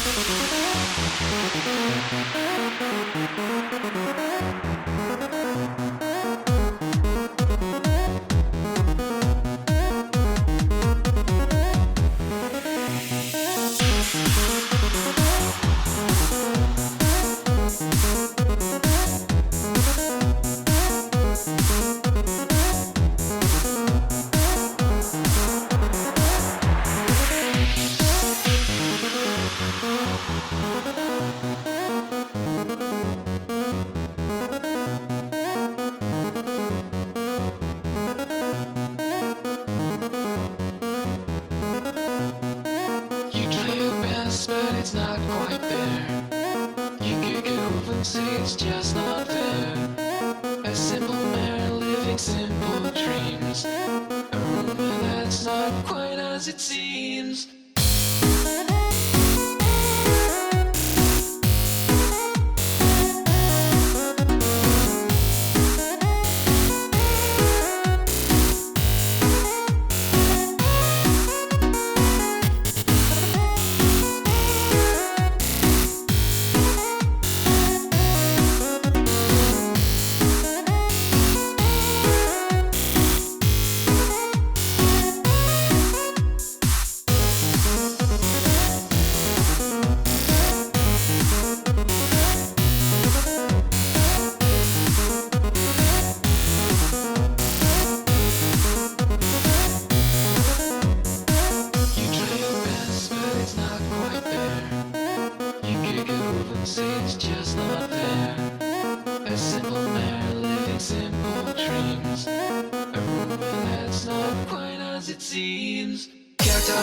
You try your best, but it's not quite there. You kick it over and say it's just not there. A simple man living simple dreams. A rumor that's not quite as it seems. It's just not there. A simple man living simple dreams. A rumor that's not quite as it seems. Can't tell,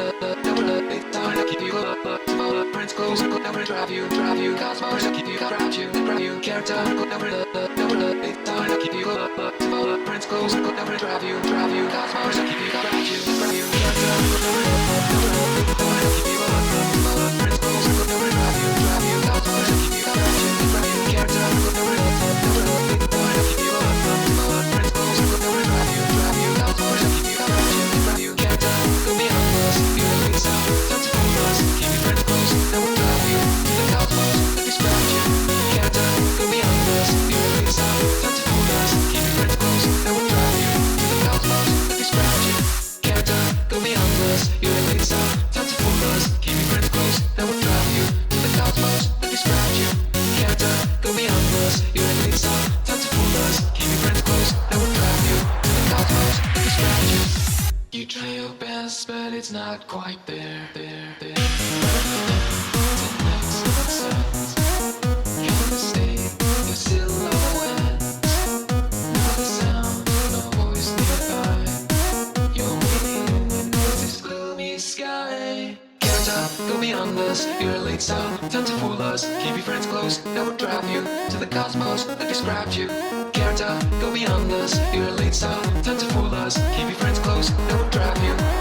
never it's time to keep you up. Small prints close, never drive you. Cosmos to keep you, drive you. Can't tell, never it's time to keep you up. Small prints close, never drive you. Cosmos to keep you, drive you. Can't tell, never it's time to keep you up. Small prints close, never drive you. Cosmos to keep you, drive you. Can't tell, never it's time to keep you up. Small prints close, never drive you. Cosmos to keep you, drive you. Can't tell, go beyond us. You're a big sound, time to fool us. Keep your friends close, that will drive you to the cosmos that describes you. Can't tell, go beyond us. You're a big sound, time to fool us. Keep your friends close, that will drive you to the cosmos that describes you. Can't tell, go beyond us. You're a big sound, time to fool us. Keep your friends close, that will drive you to the cosmos that describes you. Can't tell, go beyond us. You're a big sound, time to fool us. Keep your friends close, that will drive you to the cosmos that describes you. You try your best, but it's not quite there. Tonight's sunset, your mistake, your silhouette. No sound, no voice nearby. You're waiting beneath this gloomy sky. Can't stop, go beyond us. You're a late star, time to fool us. Keep your friends close, that will drive you to the cosmos that describes you. Can't stop, go beyond us. You're a late star, time to fool us. Keep your friends close, that will drive you